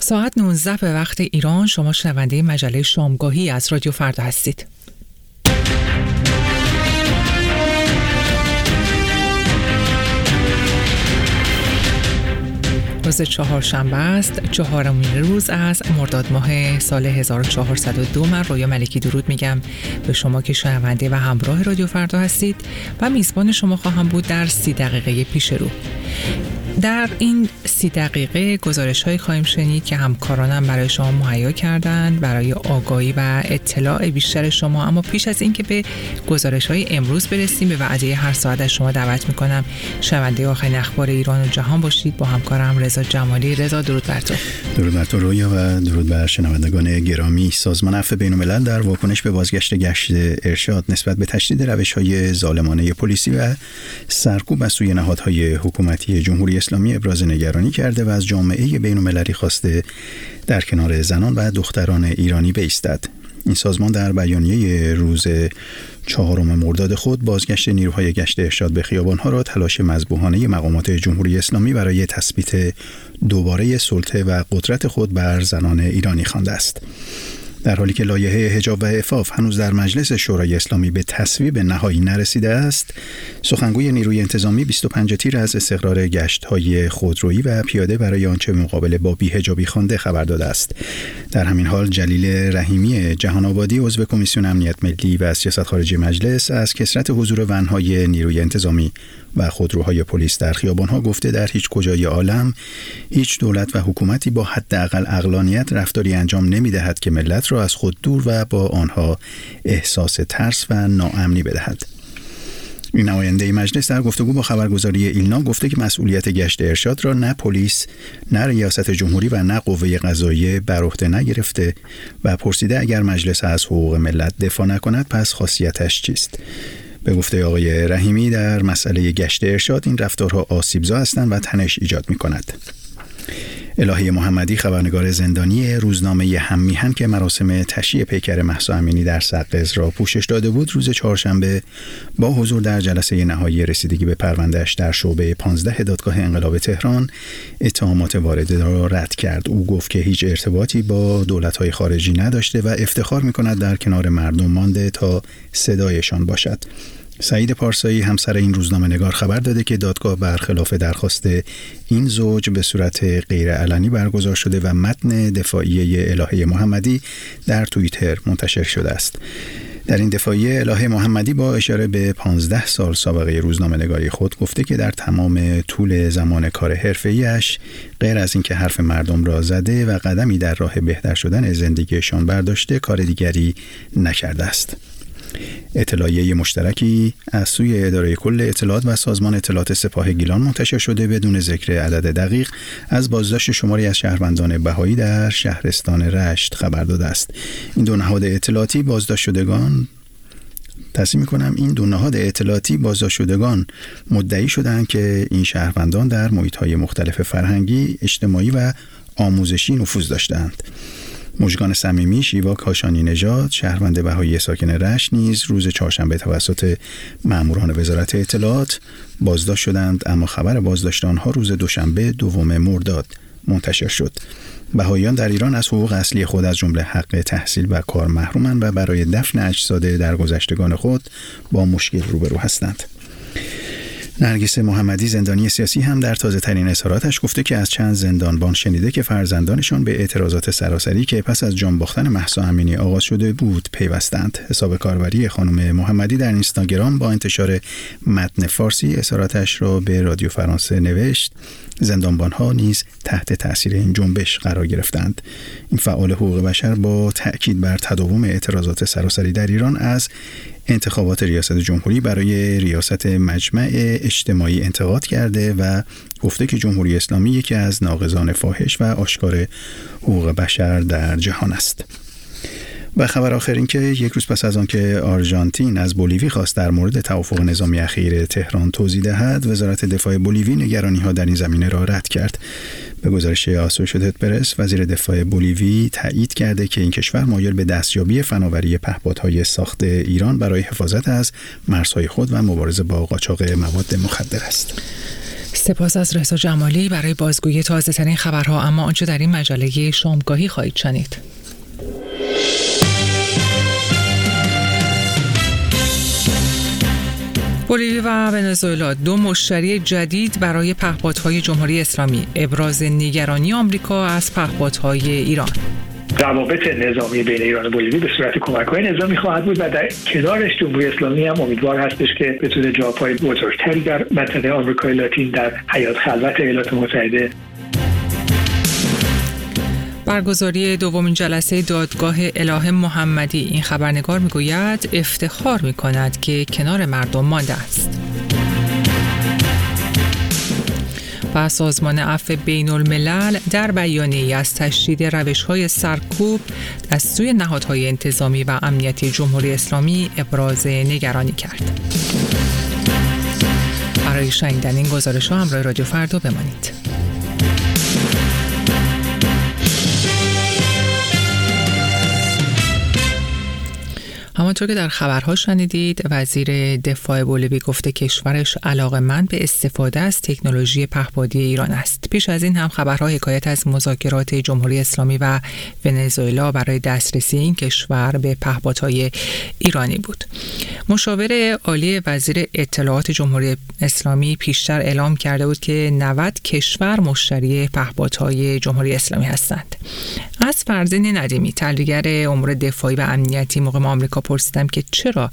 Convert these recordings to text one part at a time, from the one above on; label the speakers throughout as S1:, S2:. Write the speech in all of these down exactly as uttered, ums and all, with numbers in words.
S1: ساعت نوزده به وقت ایران. شما شنونده مجله شامگاهی از رادیو فردا هستید. روز چهارشنبه است، چهارمین روز از مرداد ماه سال هزار و چهارصد و دو. من رویا ملکی درود میگم به شما که شنونده و همراه رادیو فردا هستید و میزبان شما خواهم بود در سی دقیقه پیش رو. در این سی دقیقه گزارش های خواهیم شنید که همکارانم برای شما مهیا کردند برای آگاهی و اطلاع بیشتر شما. اما پیش از اینکه به گزارش های امروز برسیم، به وعده هر ساعت از شما دعوت میکنم شنونده آخرین اخبار ایران و جهان باشید با همکارم رضا جمالی. رضا درود بر تو.
S2: درود بر تو رویا و درود بر شنوندگان گرامی. سازمان عفو بین‌الملل در واکنش به بازگشت گشت ارشاد نسبت به تشدید روش‌های ظالمانه پلیسی و سرکوب از سوی نهادهای حکومتی جمهوری اسلامی ابراز نگرانی کرده و از جامعه بین‌المللی خواسته در کنار زنان و دختران ایرانی بایستد. این سازمان در بیانیه روز چهارم مرداد خود بازگشت نیروهای گشت ارشاد به خیابان‌ها را تلاش مذبوحانه مقامات جمهوری اسلامی برای تثبیت دوباره سلطه و قدرت خود بر زنان ایرانی خوانده است. در حالی که لایحه حجاب و عفاف هنوز در مجلس شورای اسلامی به تصویب نهایی نرسیده است، سخنگوی نیروی انتظامی بیست و پنج تیر از استقرار گشت‌های خودرویی و پیاده برای آنچه مقابله با بی‌حجابی خوانده خبر داده است. در همین حال جلیل رحیمی جهان آبادی عضو کمیسیون امنیت ملی و سیاست خارجی مجلس از کثرت حضور ون‌های نیروی انتظامی و خودروهای پلیس در خیابان‌ها گفته در هیچ کجای عالم هیچ دولت و حکومتی با حداقل عقلانیت رفتاری انجام نمی‌دهد که ملت را از خود دور و با آنها احساس ترس و ناامنی بدهد. این نماینده مجلس در گفتگو با خبرگزاری ایلنا گفته که مسئولیت گشت ارشاد را نه پلیس، نه ریاست جمهوری و نه قوه قضاییه بر عهده نگرفته و پرسیده اگر مجلس از حقوق ملت دفاع نکند پس خاصیتش چیست؟ به گفته آقای رحیمی در مسئله گشت ارشاد این رفتارها آسیبزا هستند و تنش ایجاد می‌کند. الهه محمدی خبرنگار زندانی روزنامه هم میهن که مراسم تشییع پیکر مهسا امینی در سقز را پوشش داده بود، روز چهارشنبه با حضور در جلسه نهایی رسیدگی به پرونده‌اش در شعبه پانزده دادگاه انقلاب تهران اتهامات وارده را رد کرد. او گفت که هیچ ارتباطی با دولت‌های خارجی نداشته و افتخار می‌کند در کنار مردم مانده تا صدایشان باشد. سعید پارسایی همسر این روزنامه نگار خبر داده که دادگاه برخلاف درخواست این زوج به صورت غیر علنی برگزار شده و متن دفاعیه الهه محمدی در توییتر منتشر شده است. در این دفاعیه الهه محمدی با اشاره به پانزده سال سابقه روزنامه نگاری خود گفته که در تمام طول زمان کار حرفه‌ایش غیر از اینکه حرف مردم را زده و قدمی در راه بهتر شدن زندگیشان برداشته کار دیگری نکرده است. اطلاعیه مشترکی از سوی اداره کل اطلاعات و سازمان اطلاعات سپاه گیلان منتشر شده بدون ذکر عدد دقیق از بازداشت شماری از شهروندان بهایی در شهرستان رشت خبر داده است. این دو نهاد اطلاعاتی بازداشت شدگان تصمیم می‌کنم این دو نهاد اطلاعاتی بازداشت شدگان مدعی شدند که این شهروندان در محیط‌های مختلف فرهنگی، اجتماعی و آموزشی نفوذ داشتند. مژگان صمیمی شیوا کاشانی نژاد شهروند بهایی ساکن رشت نیز روز چهارشنبه توسط ماموران وزارت اطلاعات بازداشت شدند، اما خبر بازداشت آنها روز دوشنبه دوم مرداد منتشر شد. بهاییان در ایران از حقوق اصلی خود از جمله حق تحصیل و کار محرومند و برای دفن اجساد درگذشتگان خود با مشکل روبرو هستند. نرگس محمدی زندانی سیاسی هم در تازه ترین اظهاراتش گفته که از چند زندانبان شنیده که فرزندانشان به اعتراضات سراسری که پس از جان باختن مهسا امینی آغاز شده بود پیوستند. حساب کاربری خانم محمدی در اینستاگرام با انتشار متن فارسی اظهاراتش را به رادیو فرانسه نوشت: زندانبان‌ها نیز تحت تأثیر این جنبش قرار گرفتند. این فعال حقوق بشر با تأکید بر تداوم اعتراضات سراسری در ایران از انتخابات ریاست جمهوری برای ریاست مجمع اجتماعی انتقاد کرده و گفته که جمهوری اسلامی یکی از ناقضان فاحش و آشکار حقوق بشر در جهان است. و خبر آخر این که یک روز پس از آن که آرژانتین از بولیوی خواست در مورد توافق نظامی اخیر تهران توضیح دهد، وزارت دفاع بولیوی نگرانی‌ها در این زمینه را رد کرد. به گزارش آسوشیتد پرس، وزیر دفاع بولیوی تایید کرده که این کشور مایل به دستیابی فناوری پهپادهای ساخت ایران برای حفاظت از مرزهای خود و مبارزه با قاچاق مواد مخدر است.
S1: سپاس از رضا جمالی برای بازگویی تازه ترین خبرها. اما آنچه در این مجله شامگاهی خواهید شنید: بولیوی و ونزوئلا دو مشتری جدید برای پهپادهای جمهوری اسلامی. ابراز نگرانی آمریکا از پهپادهای ایران.
S3: روابط نظامی بین ایران و بولیوی به صورت کمک‌های نظامی خواهد بود و در کنارش جمهوری اسلامی هم امیدوار هستش که بتونه جاپای بزرگتری در منطقه آمریکای لاتین در حیات خلوت ایالات متحده.
S1: برگزاری دومین جلسه دادگاه اله محمدی. این خبرنگار میگوید افتخار میکند که کنار مردم مانده است. و سازمان عفو بین الملل در بیانیه‌ای از تشدید روش‌های سرکوب از سوی نهادهای انتظامی و امنیتی جمهوری اسلامی ابراز نگرانی کرد. برای شنیدن این گزارش‌ها همراه رادیو فردا بمانید. همانطور که در خبرها شنیدید، وزیر دفاع بولیوی گفته کشورش علاقه‌مند به استفاده از تکنولوژی پهپادی ایران است. پیش از این هم خبرها حکایت از مذاکرات جمهوری اسلامی و ونزوئلا برای دسترسی این کشور به پهپادهای ایرانی بود. مشاور عالی وزیر اطلاعات جمهوری اسلامی پیشتر اعلام کرده بود که نود کشور مشتری پهپادهای جمهوری اسلامی هستند. از فرزین ندیمی، تحلیلگر امور دفاعی و امنیتی، مقام آمریکا پرسیدم که چرا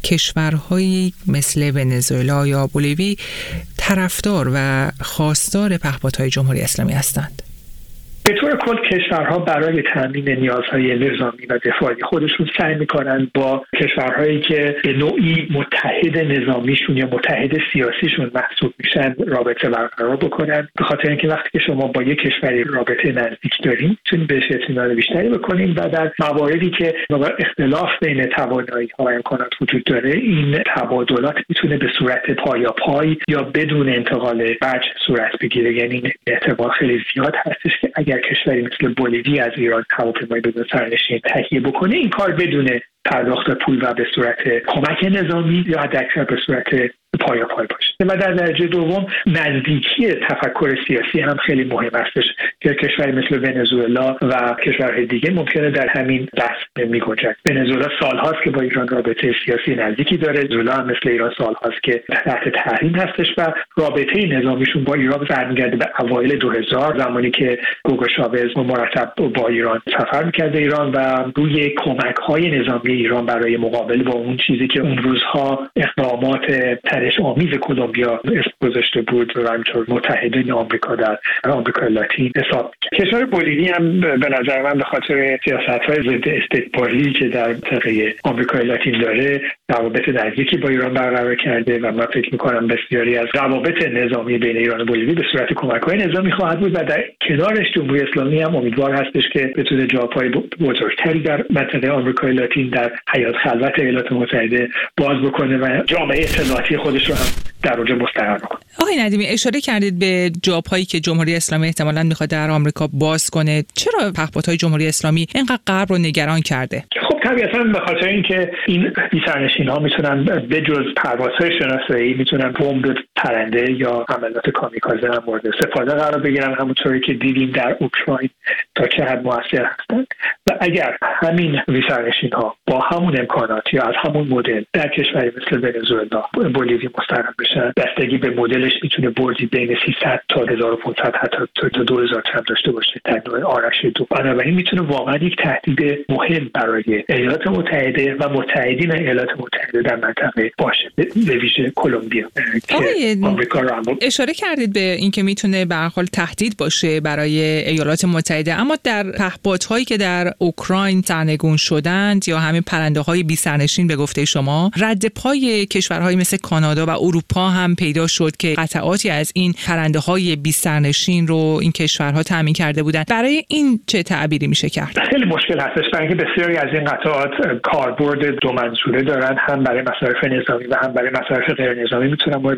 S1: کشورهایی مثل ونزوئلا یا بولیوی طرفدار و خواستار پهپادهای جمهوری اسلامی هستند.
S3: به طور کل کشورها برای تامین نیازهای نظامی و دفاعی خودشون سعی میکنن با کشورهایی که به نوعی متحد نظامیشون یا متحد سیاسیشون محسوب میشن رابطه برقرار بکنن، به خاطر اینکه وقتی که شما با یک کشوری رابطه نزدیک دارین میتونید بهش اطمینان بیشتری بکنین و در مواردی که اختلاف بین توانایی‌ها و امکانات وجود داره این تبادلات میتونه به صورت پایاپای یا بدون انتقال وجه صورت بگیره. یعنی احتمال خیلی زیاد هستش که اگر کشوری مثل بولیوی از ایران هواپیمای بدون سرنشین تهیه بکنه، این کار بدون پرداخت پول و به صورت کمک نظامی یا حداکثر به صورت پایا پای باشه. و در درجه دوم نزدیکی تفکر سیاسی هم خیلی مهم هستش که کشوری مثل ونزوئلا و کشورهای دیگه ممکنه در همین بحث میگنجند. ونزوئلا سالهاست که با ایران رابطه سیاسی نزدیکی داره، ونزوئلا هم مثل ایران سالهاست که تحت تحریم هستش و رابطه نظامیشون با ایران برمیگرده به اوایل دو هزار، زمانی که هوگو شاوز مرتب با ایران سفر میکرده ایران و روی کمک‌های نظامی ایران برای مقابله با اون چیزی که اون روزها اقدامات تنش آمیز کلمبیا اسم گذاشته بود و همینطور متحدین آمریکا در آمریکای لاتین حساب. کشور بولیوی هم به نظر من به خاطر سیاست‌های ضد استکباری که در منطقه آمریکای لاتین داره روابط نزدیکی با ایران برقرار کرده و من فکر می‌کنم بسیاری از روابط نظامی بین ایران و بولیوی به صورت کمک‌های نظامی خواهد بود و در کنارش جمهوری اسلامی هم امیدوار هستش که بتونه جاپای بزرگتری در منطقه آمریکای لاتین در حیات خلوت ایالات متحده باز بکنه و جامعه اطلاعاتی خودش رو هم در اونجا مستقر بکنه.
S1: آقای ندیمی، اشاره کردید به جاپایی که جمهوری اسلامی احتمالاً میخواد در آمریکا باز کنه. چرا پهپادهای جمهوری اسلامی اینقدر غرب رو نگران کرده؟
S3: خب طبیعتاً به خاطر اینکه این بی‌سرنشین‌ها میتونن به جز پروازهای شناسایی میتونن بمب پرنده یا حملات کامیکازه هم مورد استفاده قرار بگیرن، همونطوری که دیدیم در اوکراین تا چه حد موثر هستند. و اگر همین بی‌سرنشین‌ها با همون امکانات یا از همون مدل در کشوری مثل ونزوئلا، بولیوی مستقر بشن، بستگی به مدلش میتونه بردی بین سیصد تا هزار و پانصد حتی تا دو هزار هم داشته باشه در نوع آرش دو. بنابراین میتونه واقعا یک تهدید مهم برای ایالات متحده و متحدین ایالات متحده در منطقه باشه، به ویژه کلمبیا که آمریکا رو هم
S1: اشاره کردید به اینکه میتونه به هر حال تهدید باشه برای ایالات متحده. اما در پهپادهایی که در اوکراین سرنگون شدند یا همین پرنده‌های بی‌سرنشین به گفته شما، رد پای کشورهای مثل کانادا و اروپا هم پیدا شد که قطعاتی از این پرنده‌های بی‌سرنشین رو این کشورها تامین کرده بودند. برای این چه تعبیری میشه کرد؟
S3: خیلی مشکل هستش، برای اینکه بسیاری از این قطعات کاربرد دو منظوره دارن، هم برای مصارف نظامی و هم برای مصارف غیر نظامی میتونن مورد استفاده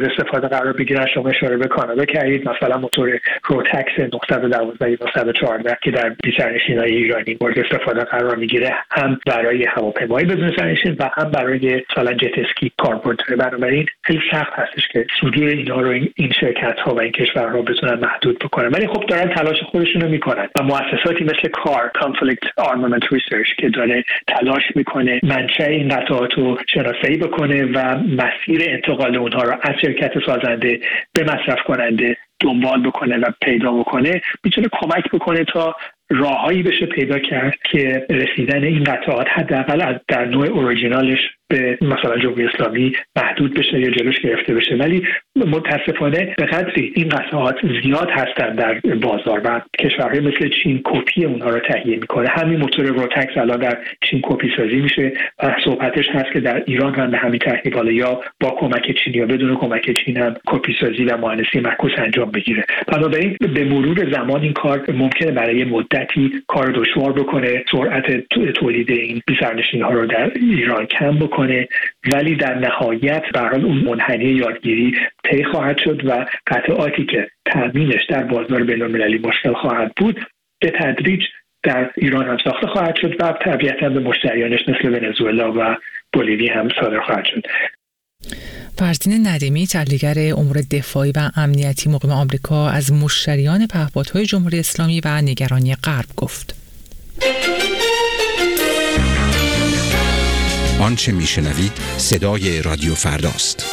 S3: استفاده قرار بگیرن. شما اشاره به کانادا کردید، مثلا موتور روتکس نهصد و دوازده نهصد و چهارده که در بی‌سرنشین‌های ایرانی مورد استفاده قرار میگیره، هم برای هواپیمای بدون سرنشین و هم برای مثلا جت اسکی کاربرد داره. بنابراین خیلی سخت هستش که صدور اینا رو این, این شرکت ها و این کشورها بتونن محدود بکنن، ولی خب دارن تلاش خودشون رو میکنن و مؤسساتی مثل کار کانفلیکت آرمامنت ریسرچ که داره تلاش میکنه منشأ این قطعات رو شناسایی بکنه و مسیر انتقال اونها رو از شرکت سازنده به مصرف کننده دنبال بکنه و پیدا بکنه، میتونه کمک بکنه تا راههایی بشه پیدا کرد که رسیدن این قطعات حداقل در نوع اوریجینالش به مثلا جمهوری اسلامی محدود بشه یا جلوش گرفته بشه. ولی متاسفانه به قدری این قطعات زیاد هستن در بازار و کشورهای مثل چین کپی اونها رو تهیه میکنه. همین موتور روتکس الان در چین کپی سازی میشه و صحبتش هست که در ایران هم به همین ترتیب حالا یا با کمک چین یا بدون کمک چین هم کپی سازی و مهندسی معکوس انجام بگیره. بنابراین به مرور زمان این کار ممکنه برای مدتی کار دشوار بکنه، سرعت تولید این بی‌سرنشین‌ها رو در ایران کم بکنه، ولی در نهایت به هر حال اون منحنی یادگیری طی خواهد شد و قطعاتی که تامینش در بازار بین‌المللی مشکل خواهد بود به تدریج در ایران هم ساخته خواهد شد و طبیعتاً به مشتریانش مثل ونزوئلا و بولیوی هم صادر خواهد شد.
S1: فرزین ندیمی، تحلیلگر امور دفاعی و امنیتی مقیم آمریکا، از مشتریان پهپادهای جمهوری اسلامی و نگرانی غرب گفت.
S4: آنچه میشنوید صدای رادیو فرداست.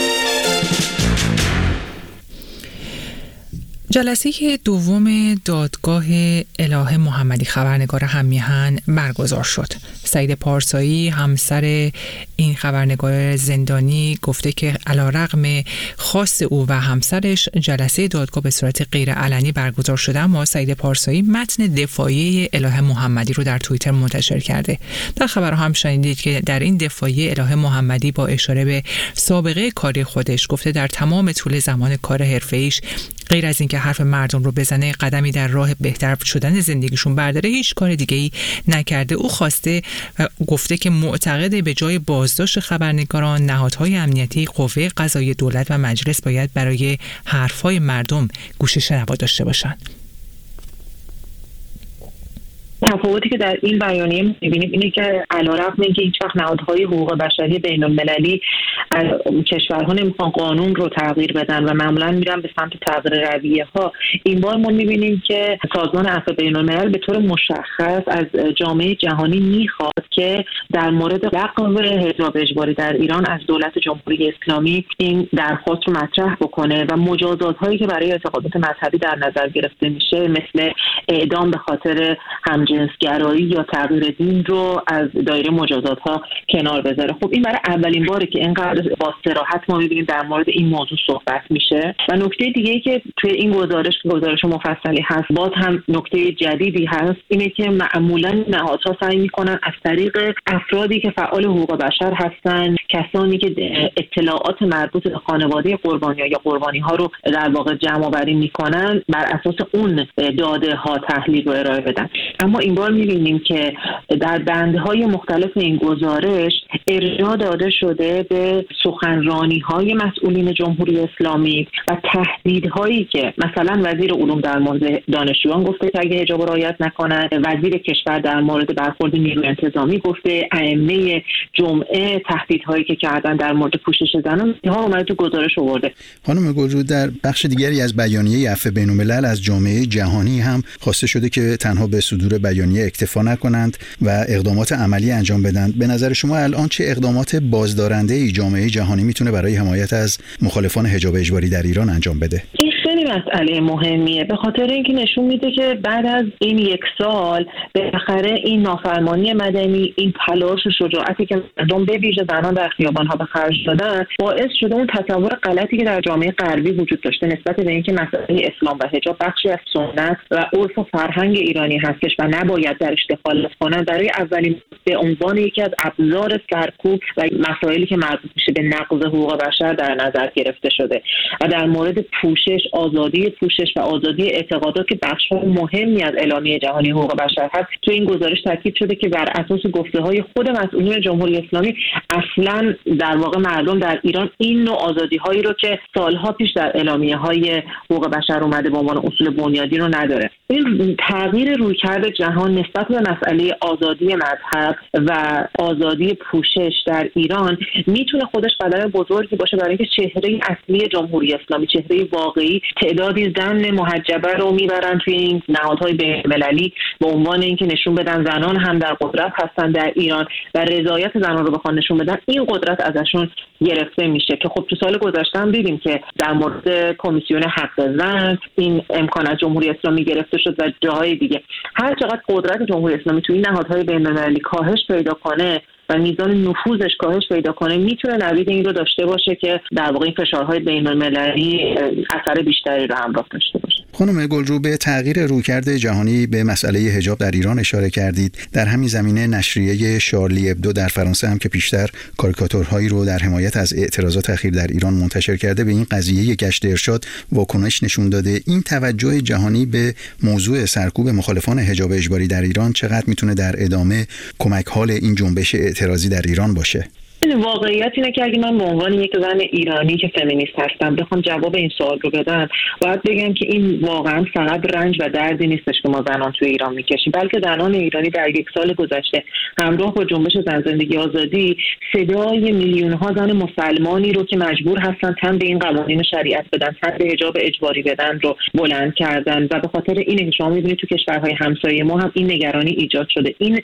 S1: جلسه دوم دادگاه اله محمدی خبرنگار هم‌میهن برگزار شد. سعید پارسایی، همسر این خبرنگار زندانی، گفته که علیرغم خواست او و همسرش جلسه دادگاه به صورت غیر علنی برگزار شده، اما سعید پارسایی متن دفاعی اله محمدی رو در توییتر منتشر کرده. در خبر هم شنیدید که در این دفاعی اله محمدی با اشاره به سابقه کاری خودش گفته در تمام طول زمان کار حرفه‌ایش غیر از اینکه حرف مردم رو بزنه، قدمی در راه بهتر شدن زندگیشون برداره، هیچ کار دیگه‌ای نکرده. او خواسته گفته که معتقده به جای بازداشت خبرنگاران، نهادهای امنیتی، قوه قضاییه دولت و مجلس باید برای حرفهای مردم گوش شنوا داشته باشند.
S5: تفاوتی که در این بیانیه می‌بینیم اینه که علیرغم اینکه هیچ وقت نهادهای حقوق بشری بین‌المللی از کشورها نمیخوان قانون رو تغییر بدن و معمولا میرن به سمت تغییر رویه‌ها، این بار ما می‌بینیم که سازمان عفو بین‌الملل به طور مشخص از جامعه جهانی میخواد که در مورد لغو حجاب اجباری در ایران از دولت جمهوری اسلامی این درخواست رو مطرح بکنه و مجازات‌هایی که برای اعتقادات مذهبی در نظر گرفته میشه مثل اعدام به خاطر هم جنسگرایی یا تغییر دین رو از دایره مجازات ها کنار بذاره. خب این برای اولین باره که اینقدر با صراحت ما می‌بینیم در مورد این موضوع صحبت میشه. و نکته دیگه‌ای که توی این گزارش گزارش مفصلی هست، باز هم نکته جدیدی هست، اینه که معمولاً نهادها سعی می‌کنن از طریق افرادی که فعال حقوق بشر هستن، کسانی که اطلاعات مربوط به خانواده قربانی‌ها یا قربانی‌ها رو در واقع جمع‌آوری می‌کنن، بر اساس اون داده‌ها تحلیل رو ارائه بدن. اما این بار می‌بینیم که در بندهای مختلف این گزارش ارجاع داده شده به سخنرانی‌های مسئولین جمهوری اسلامی و تهدیدهایی که مثلا وزیر علوم در مورد دانشجویان گفته که اگه حجاب رعایت نکنن، وزیر کشور در مورد برخورد نیروی انتظامی گفته، ائمه جمعه تهدیدهایی که کردن در مورد پوشش زنان، اینها اومده تو گزارش آورده.
S2: خانم گلرود، در بخش دیگری از بیانیه عفو بین‌الملل از جامعه جهانی هم خواسته شده که تنها به صدور بیانیه اکتفا نکنند و اقدامات عملی انجام بدند. به نظر شما الان چه اقدامات بازدارنده جامعه جهانی میتونه برای حمایت از مخالفان حجاب اجباری در ایران انجام بده؟
S5: این خیلی مسئله مهمیه، به خاطر اینکه نشون میده که بعد از این یک سال بالاخره این نافرمانی مدنی، این تلاش و شجاعتی که مردم به ویژه زنان در خیابان‌ها به خرج دادن، باعث شده اون تصور غلطی که در جامعه غربی وجود داشته نسبت به اینکه مسئله اسلام و حجاب بخشی از سنت و عرف و فرهنگ ایرانی هستش و نباید درش دخالت کنن، برای اولین به عنوان یکی از ابزار سرکوب و مسائلی که مربوط میشه به نقض حقوق بشر در نظر گرفته شده و در مورد پوشش، آزادی پوشش و آزادی اعتقادات که بخش مهمی از اعلامیه جهانی حقوق بشر هست، تو این گزارش تاکید شده که بر اساس گفته‌های خود مسئولین جمهوری اسلامی اصلاً در واقع مردم در ایران این نوع آزادی‌هایی رو که سالها پیش در اعلامیه‌های حقوق بشر اومده به عنوان اصول بنیادی رو نداره. این تغییر رویکرد جهان نسبت به مسئله آزادی مذهب و آزادی پوشش در ایران میتونه خودش قدم بزرگی باشه برای اینکه چهره اصلی جمهوری اسلامی، چهره واقعی، تعدادی زن محجبه رو میبرن توی این نهادهای بین‌المللی به عنوان اینکه نشون بدن زنان هم در قدرت هستن در ایران و رضایت زنان رو بخوان نشون بدن، این قدرت ازشون گرفته میشه که خب تو سال گذشته هم دیدیم که در مورد کمیسیون حق زن این امکان از جمهوری اسلامی گرفته شد و جاهای دیگه. هر چقدر قدرت جمهوری اسلامی توی این نهادهای بین‌المللی کاهش پیدا کنه و میزان نفوذش کاهش پیدا کنه، میتونه نوید این رو داشته باشه که در واقع این فشارهای بین‌المللی اثر بیشتری رو همراه داشته باشه.
S2: خانم گلرو، به تغییر رویکرد جهانی به مسئله حجاب در ایران اشاره کردید. در همین زمینه نشریه شارلی ابدو در فرانسه هم که پیشتر کاریکاتورهایی رو در حمایت از اعتراضات اخیر در ایران منتشر کرده، به این قضیه گشت ارشاد واکنش نشون داده. این توجه جهانی به موضوع سرکوب مخالفان حجاب اجباری در ایران چقدر میتونه در ادامه کمک حال این جنبش اعتراضی در ایران باشه؟
S5: واقعیت اینه که اگه من به عنوان یک زن ایرانی که فمینیست هستم بخوام جواب این سوال رو بدم، باید بگم که این واقعا فقط رنج و دردی نیستش که ما زنان توی ایران میکشیم، بلکه زنان ایرانی در یک سال گذشته همراه با جنبش زن زندگی آزادی صدای میلیون ها زن مسلمانی رو که مجبور هستن تن به این قوانین شریعت بدن، تن به حجاب اجباری بدن رو بلند کردن و به خاطر اینه که شما میبینید تو کشورهای همسایه ما هم این نگرانی ایجاد شده. این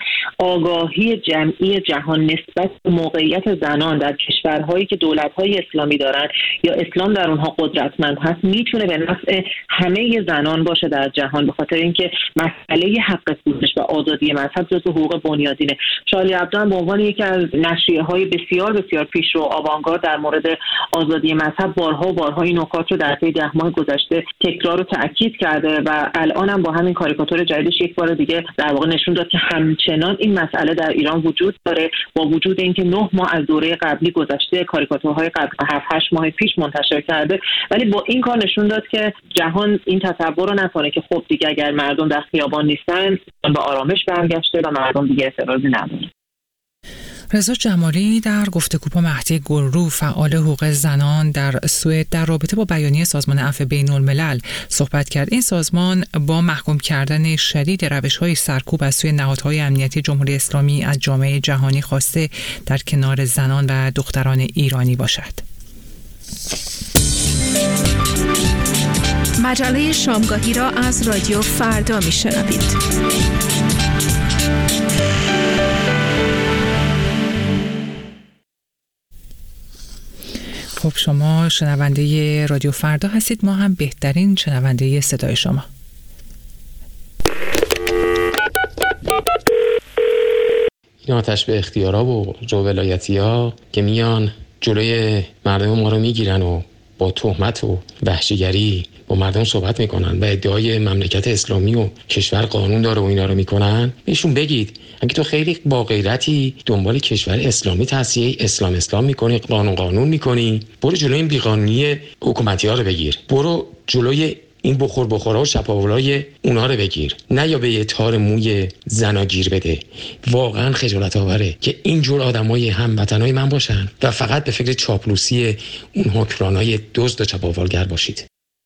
S5: آگاهی جمعی جهان نسبت به موقعیت زنان در کشورهایی که دولت‌های اسلامی دارن یا اسلام در اونها قدرتمند هست میتونه به نفع همه زنان باشه در جهان، به خاطر اینکه مسئله حق پوشش و آزادی مذهب جزو حقوق بنیادینه. شارلی ابدو به عنوان یکی از نشریه‌های بسیار بسیار پیشرو آوانگارد در مورد آزادی مذهب بارها و بارها این نکات رو در طی ده ماه گذشته تکرار و تاکید کرده و الان هم با همین کاریکاتور جدیدش یک بار دیگه در واقع نشون داد که همچنان این مسئله در ایران وجود داره، با وجود اینکه نه ماه از دوره قبلی گذشته، کاریکاتورهای قبل هفت هشت ماه پیش منتشر کرده، ولی با این کار نشون داد که جهان این تصور رو نکنه که خب دیگه اگر مردم در خیابان نیستن به آرامش برگشته و مردم دیگه اعتراضی ندارن.
S1: رضا جمالی در گفتگو با مهدی گلرو، فعال حقوق زنان در سوئد، در رابطه با بیانیه سازمان عفو بین‌الملل صحبت کرد. این سازمان با محکوم کردن شدید روش‌های سرکوب از سوی نهادهای امنیتی جمهوری اسلامی از جامعه جهانی خواسته در کنار زنان و دختران ایرانی باشد.
S6: مجله شامگاهی را از رادیو فردا میشنوید.
S1: خب شما شنونده رادیو فردا هستید، ما هم بهترین شنونده صدای شما.
S7: این آتش به اختیارا و جو ولایتی ها که میان جلوی مردم ما رو میگیرن و با تهمت و وحشیگری با مردم صحبت میکنن و ادعای مملکت اسلامی و کشور قانون داره و اینا رو میکنن، بهشون بگید اگه تو خیلی با غیرتی دنبال کشور اسلامی تصحیح اسلام اسلام میکنی، قانون قانون میکنی، برو جلوی این بیقانونی حکومتی ها رو بگیر، برو جلوی این بخور بخورها و شپاولای اونها رو بگیر، نه یا به یه تار موی زنا گیر بده. واقعا خجالت آوره که اینجور آدمای هموطنای من باشن و فقط به فکر چاپلوسی اون حکمرانای دزد و چپاولگر باشید.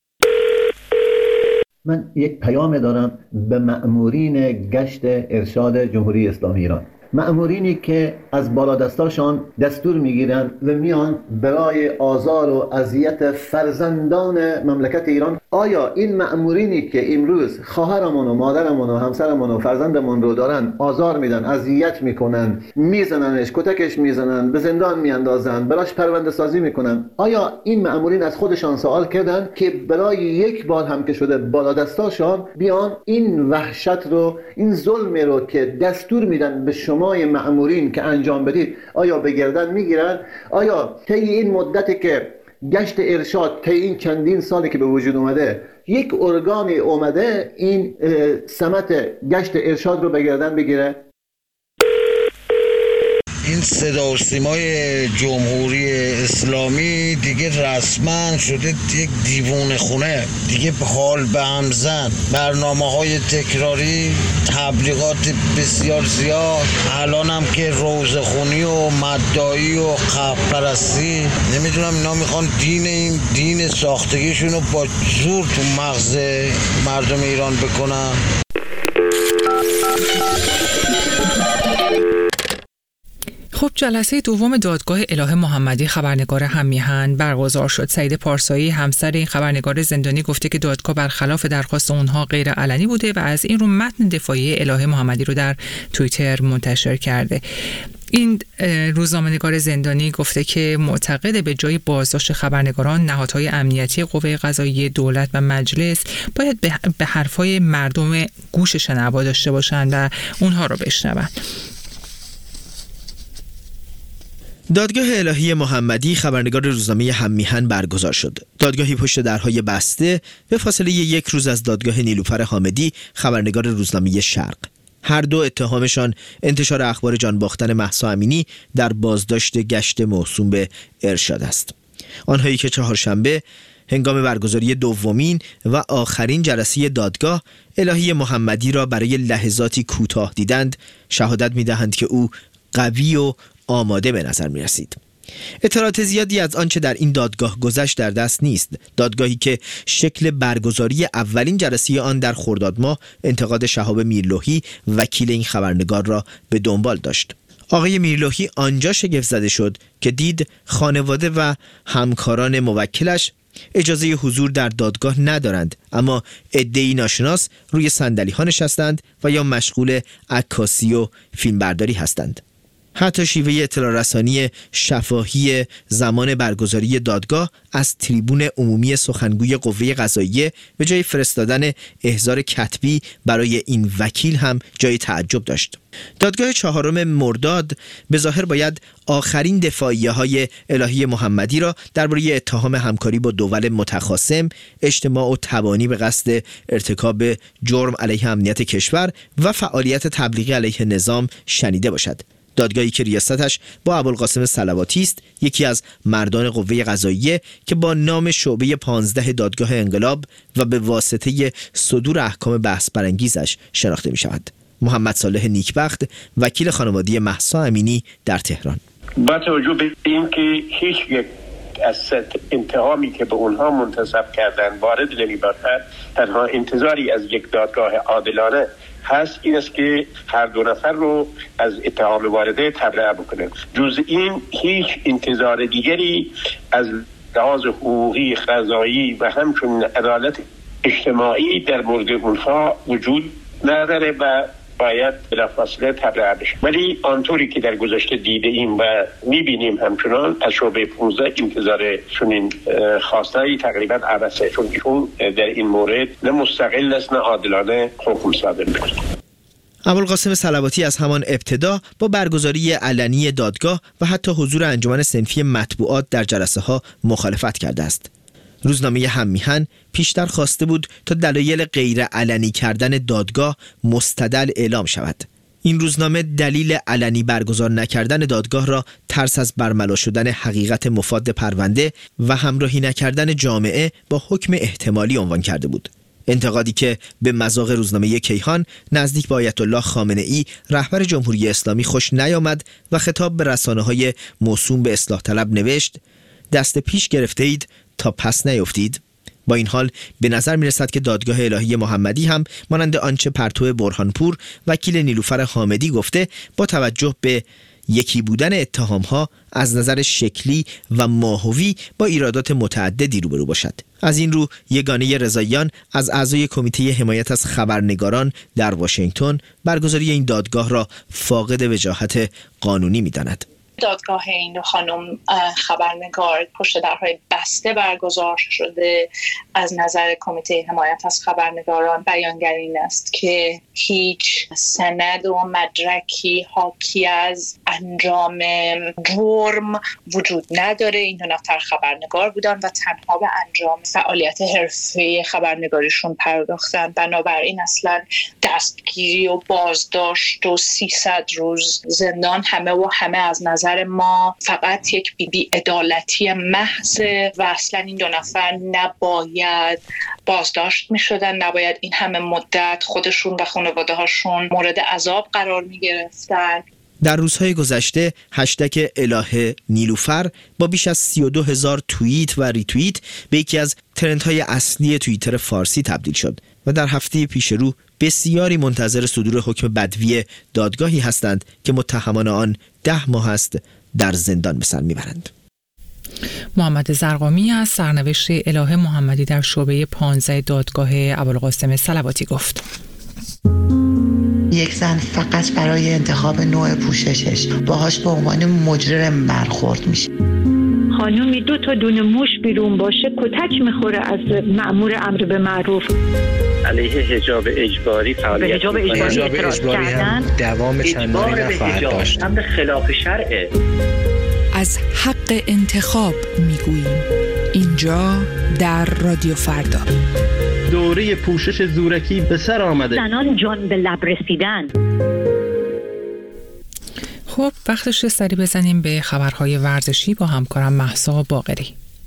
S8: من یک پیام دارم به مأمورین گشت ارشاد جمهوری اسلامی ایران، مأمورینی که از بالادستاشان دستور میگیرن و میان برای آزار و اذیت فرزندان مملکت ایران. آیا این مأمورینی که امروز خواهرمون و مادرمون و همسرمون و فرزندمون رو دارن آزار میدن، اذیت میکنن، میزننش، کتکش میزنن، به زندان میاندازن، براش پرونده سازی میکنن، آیا این مأمورین از خودشان سوال کردن که برای یک بار هم که شده بالادستاشان بیان این وحشت رو، این ظلم رو که دستور میدن به شما مأمورین که انجام بدید، آیا به گردن میگیرن؟ آیا طی این مدتی که گشت ارشاد، طی این چندین سالی که به وجود اومده، یک ارگانی اومده این سمت گشت ارشاد رو به گردن بگیره؟
S9: این صدا و سیمای جمهوری اسلامی دیگه رسما شده یک دیوونه خونه، دیگه حال به هم زن، برنامه‌های تکراری، تبلیغات بسیار زیاد، الان هم که روزخونی و مدعایی و خبرپرستی. نمیدونم اینا میخوان دین این دین ساختگیشون رو با زور تو مغز مردم ایران بکنن.
S1: خب جلسه دوم دادگاه اله محمدی خبرنگار هم‌میهن برگزار شد. سعید پارسایی همسر این خبرنگار زندانی گفته که دادگاه برخلاف درخواست اونها غیر علنی بوده و از این رو متن دفاعی اله محمدی رو در توییتر منتشر کرده. این روزنامه‌نگار زندانی گفته که معتقد به جای بازداشت خبرنگاران نهادهای امنیتی قوه قضاییه دولت و مجلس باید به حرفای مردم گوش شنوا داشته باشند و اونها رو بشنوند.
S10: دادگاه الهی محمدی خبرنگار روزنامه هم‌میهن برگزار شد. دادگاهی پشت درهای بسته به فاصله یک روز از دادگاه نیلوفر حامدی خبرنگار روزنامه شرق. هر دو اتهامشان انتشار اخبار جان باختن مهسا امینی در بازداشت گشت موسوم به ارشاد است. آنهایی که چهارشنبه هنگام برگزاری دومین و آخرین جلسه دادگاه الهی محمدی را برای لحظاتی کوتاه دیدند، شهادت می‌دهند که او قوی و آماده به نظر می رسید. اطلاعات زیادی از آنچه در این دادگاه گذشت در دست نیست. دادگاهی که شکل برگزاری اولین جلسه آن در خرداد ماه انتقاد شهاب میرلوحی وکیل این خبرنگار را به دنبال داشت. آقای میرلوحی آنجا شگفت زده شد که دید خانواده و همکاران موکلش اجازه حضور در دادگاه ندارند، اما عده‌ای ناشناس روی صندلی ها نشستند و یا مشغول عکاسی و فیلمبرداری هستند. حتی شیوه اطلاع رسانی شفاهی زمان برگزاری دادگاه از تریبون عمومی سخنگوی قوه قضاییه به جای فرستادن احضار کتبی برای این وکیل هم جای تعجب داشت. دادگاه چهارم مرداد به ظاهر باید آخرین دفاعیه های الهی محمدی را درباره اتهام همکاری با دول متخاصم، اجتماع و تبانی به قصد ارتکاب جرم علیه امنیت کشور و فعالیت تبلیغی علیه نظام شنیده باشد. دادگاهی که ریاستش با ابوالقاسم صلواتی است، یکی از مردان قوه قضاییه که با نام شعبه پانزده دادگاه انقلاب و به واسطه صدور احکام بحث برانگیزش شناخته می شود. محمد صالح نیکبخت، وکیل خانواده مهسا امینی در تهران.
S11: با توجه به اینکه هیچ یک از اتهامی که به اونها منتسب کردن وارد نمی‌باشد، تنها انتظاری از یک دادگاه عادلانه هست این است که هر دو نفر رو از اتهام وارده تبرئه بکنه. جز این هیچ انتظار دیگری از لحاظ حقوقی، قضایی و همچنین عدالت اجتماعی در مورد اونها وجود نداره و باید بلافاصله تبرئه بشه. ولی آنطوری که در گذشته دیده ایم و میبینیم همچنان از شعبه پانزده انتظار چنین خواستایی تقریبا عبثه، چون ایشون در این مورد نه مستقل است نه عادلانه حکم صادر میکنه.
S10: ابوالقاسم صلواتی از همان ابتدا با برگزاری علنی دادگاه و حتی حضور انجمن صنفی مطبوعات در جلسه ها مخالفت کرده است. روزنامه هم‌میهن پیشتر خواسته بود تا دلایل غیر علنی کردن دادگاه مستدل اعلام شود. این روزنامه دلیل علنی برگزار نکردن دادگاه را ترس از برملا شدن حقیقت مفاد پرونده و همراهی نکردن جامعه با حکم احتمالی عنوان کرده بود. انتقادی که به مذاق روزنامه کیهان نزدیک به آیت الله خامنه ای رهبر جمهوری اسلامی خوش نیامد و خطاب به رسانه‌های موسوم به اصلاح طلب نوشت: دست پیش گرفته اید تا پس نیفتید. با این حال به نظر می رسد که دادگاه الهی محمدی هم مانند آنچه پرتو برهانپور وکیل نیلوفر حامدی گفته، با توجه به یکی بودن اتهام‌ها از نظر شکلی و ماهوی با ایرادات متعددی روبرو باشد. از این رو یگانه رضاییان از اعضای کمیته حمایت از خبرنگاران در واشنگتن برگزاری این دادگاه را فاقد وجاهت قانونی می‌داند.
S12: دادگاه این خانم خبرنگار پشت درهای بسته برگزار شده. از نظر کمیته حمایت از خبرنگاران بیانگر این است که هیچ سند و مدرکی حاکی از انجام جرم وجود نداره. این دو نفر خبرنگار بودن و تنها به انجام فعالیت حرفه خبرنگاریشون پرداختن. بنابراین اصلا دستگیری و بازداشت و سیصد روز زندان همه و همه از نظر ما فقط یک بی بی عدالتی محض و اصلا این دو نفر نباید بازداشت می شدن، نباید این همه مدت خودشون و خانواده هاشون مورد عذاب قرار می گرفتن.
S10: در روزهای گذشته هشتگ الهه نیلوفر با بیش از سی و دو هزار توییت و ریتوییت به یکی از ترندهای اصلی توییتر فارسی تبدیل شد و در هفته پیش رو بسیاری منتظر صدور حکم بدوی دادگاهی هستند که متهمان آن ده ماه است در زندان به سر میبرند.
S1: محمد زرقامی از سرنوشت الهه محمدی در شعبه پانزده دادگاه ابوالقاسم صلواتی گفت:
S13: یک زن فقط برای انتخاب نوع پوششش باهاش به عنوان مجرم برخورد میشه.
S14: خانومی دو تا دونه موش بیرون باشه کتک میخوره از مأمور امر به معروف.
S15: علیه حجاب اجباری فعالیت
S14: حجاب اجباری,
S15: اجباری هم دوام چندانی نخواهد داشت. هم به خلاف شرعه.
S16: از حق انتخاب میگوییم اینجا در رادیو فردا.
S17: دوره پوشش زورکی به سر آمده.
S14: زنان جان به لب رسیدن.
S1: خب وقتش سری بزنیم به خبرهای ورزشی با همکارم مهسا باقری.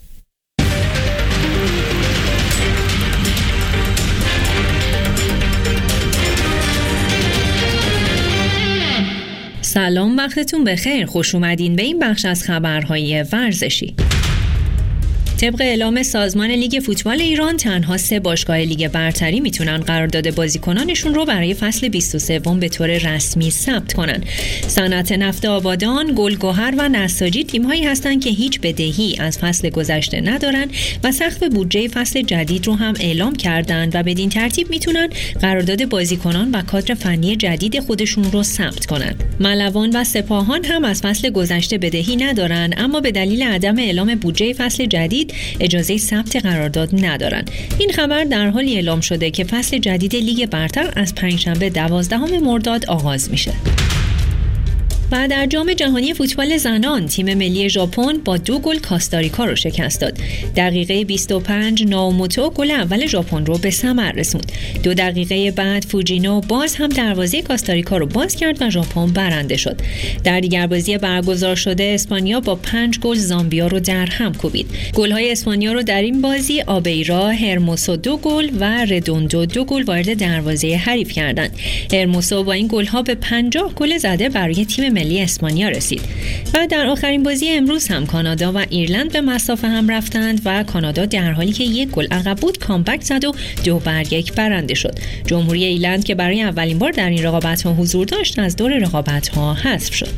S18: سلام، وقتتون بخیر. خوش اومدین به این بخش از خبرهای ورزشی. طبق اعلام سازمان لیگ فوتبال ایران تنها سه باشگاه لیگ برتری میتونن قرارداد بازیکنانشون رو برای فصل بیست و سه به طور رسمی ثبت کنن. صنعت نفت آبادان، گلگهر و نساجی تیم‌هایی هستن که هیچ بدهی از فصل گذشته ندارن و سقف بودجه فصل جدید رو هم اعلام کردن و بدین ترتیب میتونن قرارداد بازیکنان و کادر فنی جدید خودشون رو ثبت کنن. ملوان و سپاهان هم از فصل گذشته بدهی ندارن، اما به دلیل عدم اعلام بودجه فصل جدید اجازه ثبت قرارداد ندارن. این خبر در حالی اعلام شده که فصل جدید لیگ برتر از پنجشنبه دوازدهم مرداد آغاز میشه. و در جام جهانی فوتبال زنان تیم ملی ژاپن با دو گل کاستاریکا رو شکست داد. دقیقه بیست و پنج ناوموتو گل اول ژاپن رو به ثمر رسوند. دو دقیقه بعد فوجینو باز هم دروازه کاستاریکا رو باز کرد و ژاپن برنده شد. در دیگر بازی برگزار شده اسپانیا با پنج گل زامبیا رو در هم کوبید. گل‌های اسپانیا رو در این بازی آبیرا، هرموسو دو گل و ردوندو دو گل وارد دروازه حریف کردند. هرموسو با این گل‌ها به پنجاه گل زده برای تیم ملی اسپانیا رسید. و در آخرین بازی امروز هم کانادا و ایرلند به مسافه هم رفتند و کانادا در حالی که یک گل عقب بود کامبک زد و دو بر یک برنده شد. جمهوری ایرلند که برای اولین بار در این رقابت‌ها حضور داشت از دور رقابت‌ها حذف شد.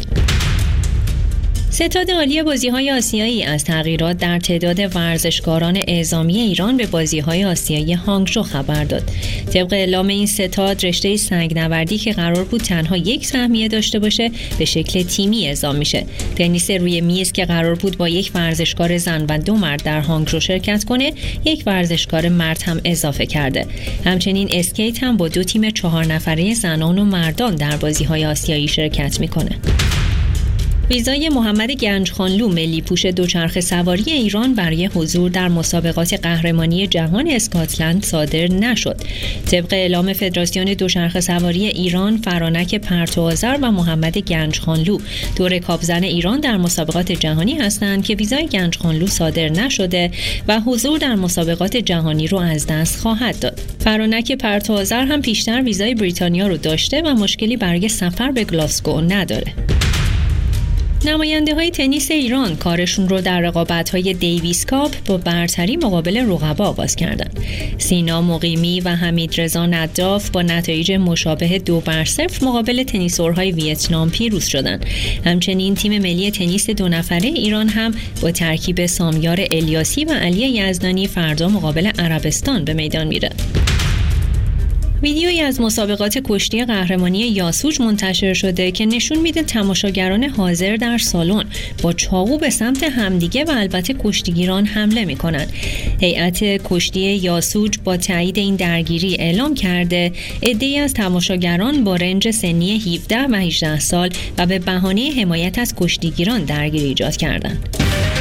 S18: ستاد عالی بازی‌های آسیایی از تغییرات در تعداد ورزشکاران اعزامی ایران به بازی‌های آسیایی هانگژو خبر داد. طبق اعلام این ستاد رشته سنگ‌نوردی که قرار بود تنها یک سهمیه داشته باشه به شکل تیمی اعزام میشه. تنیس روی میز که قرار بود با یک ورزشکار زن و دو مرد در هانگژو شرکت کنه، یک ورزشکار مرد هم اضافه کرده. همچنین اسکیت هم با دو تیم چهار نفره زنان و مردان در بازی‌های آسیایی شرکت میکنه. ویزای محمد گنجخانلو ملی پوش دوچرخه سواری ایران برای حضور در مسابقات قهرمانی جهان اسکاتلند صادر نشد. طبق اعلام فدراسیون دوچرخه سواری ایران، فرانک پرتوآذر و محمد گنجخانلو دو رکابزن ایران در مسابقات جهانی هستند که ویزای گنجخانلو صادر نشده و حضور در مسابقات جهانی رو از دست خواهد داد. فرانک پرتوآذر هم پیشتر ویزای بریتانیا رو داشته و مشکلی برای سفر به گلاسگو نداره. نماینده های تنیس ایران کارشون رو در رقابت‌های دیویس کاپ با برتری مقابل رقبا آغاز کردند. سینا مقیمی و حمید رضا نداف با نتایج مشابه دو بر صفر مقابل تنیسورهای ویتنام پیروز شدند. همچنین تیم ملی تنیس دو نفره ایران هم با ترکیب سامیار الیاسی و علی یزدانی فردا مقابل عربستان به میدان میره. ویدیویی از مسابقات کشتی قهرمانی یاسوج منتشر شده که نشون میده تماشاگران حاضر در سالن با چاقو به سمت همدیگه و البته کشتیگیران حمله میکنن. هیئت کشتی یاسوج با تایید این درگیری اعلام کرده عده‌ای از تماشاگران با رنج سنی هفده و هجده سال و به بهانه حمایت از کشتیگیران درگیری ایجاد کردند.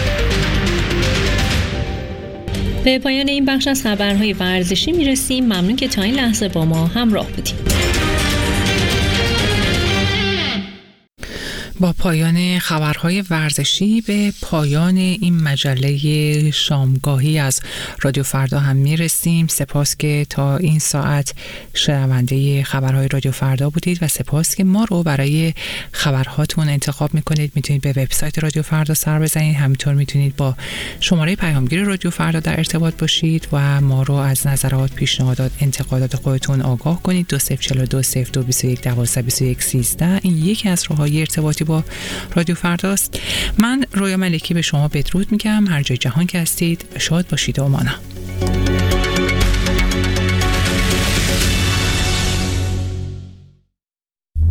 S18: به پایان این بخش از خبرهای ورزشی میرسیم. ممنون که تا این لحظه با ما همراه بودیم.
S1: با پایان خبرهای ورزشی به پایان این مجله شامگاهی از رادیو فردا هم میرسیم. سپاس که تا این ساعت شنونده خبرهای رادیو فردا بودید و سپاس که ما رو برای خبرهاتون انتخاب میکنید. میتونید به وبسایت رادیو فردا سر بزنید، همینطور میتونید با شماره پیامگیر رادیو فردا در ارتباط باشید و ما رو از نظرات، پیشنهادات، انتقادات خودتون آگاه کنید. دو صفر چهار دو صفر دو بیست و یک دوازده بیست و یک سیزده این یکی از راههای ارتباطی با رادیو فرداست. من رویا ملکی به شما بدرود میگم. هر جای جهان که هستید شاد باشید و امانا.